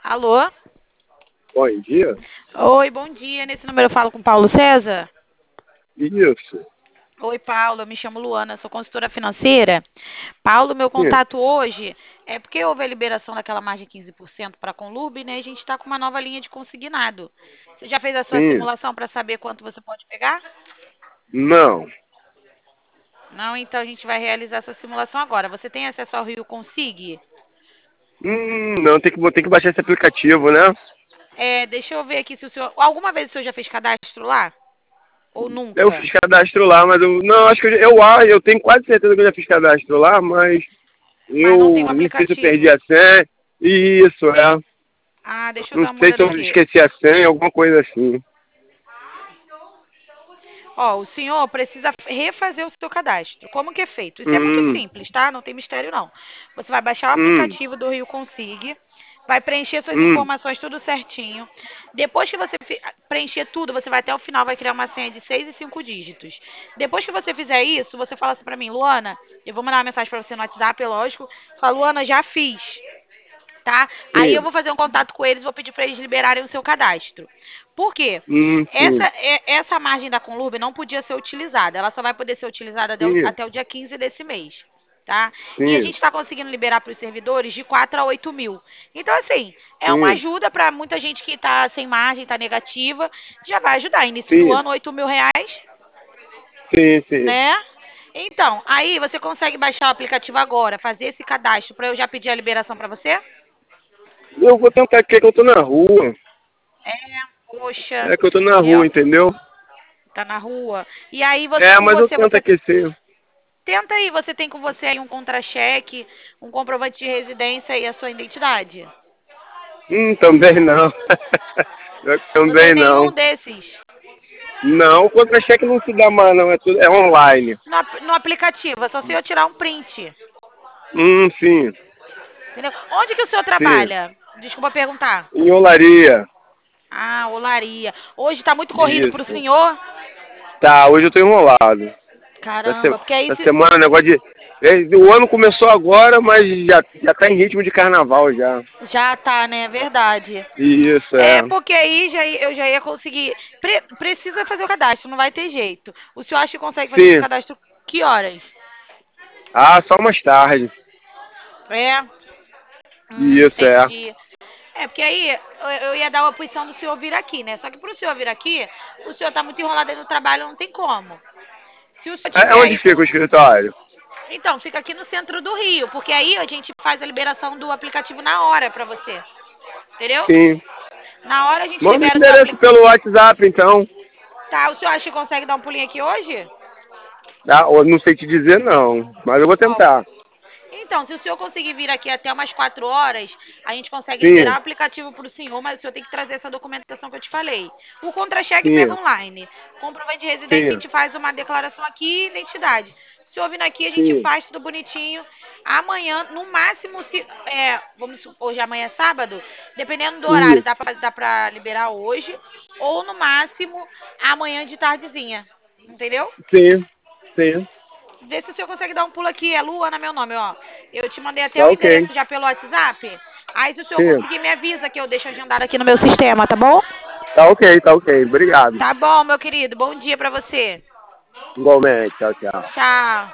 Alô? Bom dia. Oi, bom dia. Nesse número eu falo com Paulo César? Isso. Oi, Paulo. Eu me chamo Luana, sou consultora financeira. Paulo, meu Sim. contato hoje é porque houve a liberação daquela margem de 15% para a Conlub, né? E a gente está com uma nova linha de consignado. Você já fez a sua Sim. simulação para saber quanto você pode pegar? Não. Não, então a gente vai realizar essa simulação agora. Você tem acesso ao Rio Consig? Não, vou ter que baixar esse aplicativo, né? Deixa eu ver aqui se o senhor. Alguma vez o senhor já fez cadastro lá? Ou Eu nunca? fiz cadastro lá, mas eu. Não, acho que eu tenho quase certeza que eu já fiz cadastro lá, mas Mas não tem o eu não sei se eu perdi aplicativo. a senha. Isso, é. Ah, deixa eu Não dar uma sei se olhada eu aqui. esqueci a senha, alguma coisa assim. Ó, o senhor precisa refazer o seu cadastro. Como que é feito? Isso é muito Hum, simples, tá? Não tem mistério, não. Você vai baixar o hum, aplicativo do Rio Consig, vai preencher suas hum, informações tudo certinho. Depois que você preencher tudo, você vai até o final, vai criar uma senha de 6 e 5 dígitos. Depois que você fizer isso, você fala assim pra mim, Luana, eu vou mandar uma mensagem pra você no WhatsApp, é lógico. Fala, Luana, já fiz. Tá? Aí eu sim. vou fazer um contato com eles, vou pedir para eles liberarem o seu cadastro. Por quê? Sim. Essa margem da Conlub não podia ser utilizada. Ela só vai poder ser utilizada Sim. até o dia 15 desse mês. Tá? E a Sim. gente está conseguindo liberar para os servidores de 4 a 8 mil. Então, assim, é uma Sim. ajuda para muita gente que está sem margem, está negativa. Já vai ajudar. Início do Sim. ano, 8 mil reais, Sim. Sim. né? Então, aí você consegue baixar o aplicativo agora, fazer esse cadastro para eu já pedir a liberação para você? Eu vou tentar aqui que eu tô na rua. Poxa, É que eu tô na rua, real- entendeu? tá na rua. E aí você É, com mas eu você, tento você aquecer. tenta aí, você tem com você aí um contra-cheque, um comprovante de residência e a sua identidade. Também não. Não tem Também nenhum não. desses. Não, o contra-cheque não se dá mais, não. É online. No aplicativo, é só se eu tirar um print. Sim, Entendeu? Onde que o senhor sim. trabalha? Desculpa perguntar. Em olaria. Ah, olaria. Hoje tá muito corrido pro Isso. senhor? Tá, hoje eu tô enrolado. Caramba, porque aí Essa se, semana, negócio de. O ano começou agora, mas já tá em ritmo de carnaval já. já tá, né? Verdade. Isso, É, é. porque aí eu já ia conseguir. Precisa fazer o cadastro, não vai ter jeito. O senhor acha que consegue fazer esse Sim. cadastro que horas? Ah, só mais tarde. É, Isso, é. entendi. É, porque aí eu ia dar a opção do senhor vir aqui, né? Só que pro senhor vir aqui, o senhor tá muito enrolado aí no trabalho, não tem como. Se o senhor É tiver onde aí fica com. o escritório? Então, fica aqui no centro do Rio, porque aí a gente faz a liberação do aplicativo na hora pra você. Entendeu? Sim. Na hora a gente Manda o libera o seu endereço aplicativo. pelo WhatsApp, então. Tá, o senhor acha que consegue dar um pulinho aqui hoje? Ah, eu não sei te dizer, não. Mas eu vou Ó, tentar. então, se o senhor conseguir vir aqui até umas 4 horas, a gente consegue liberar o Sim, aplicativo para o senhor, mas o senhor tem que trazer essa documentação que eu te falei. O contra-cheque pega sim, online. Comprovante de residência, a sim, gente faz uma declaração aqui e identidade. Se o senhor vindo aqui, a gente sim. faz tudo bonitinho. Amanhã, no máximo, se, vamos supor, hoje amanhã é sábado, dependendo do horário, Isso. dá pra liberar hoje, ou no máximo, amanhã de tardezinha. Entendeu? Sim, sim. Vê se o senhor consegue dar um pulo aqui. É Luana meu nome, ó. Eu te mandei até Tá o ok. endereço já pelo WhatsApp. Aí se o senhor Sim. conseguir, me avisa que eu deixo agendado aqui no meu sistema, tá bom? Tá ok, tá ok. Obrigado. Tá bom, meu querido. Bom dia pra você. Igualmente. Tchau, tchau. Tchau.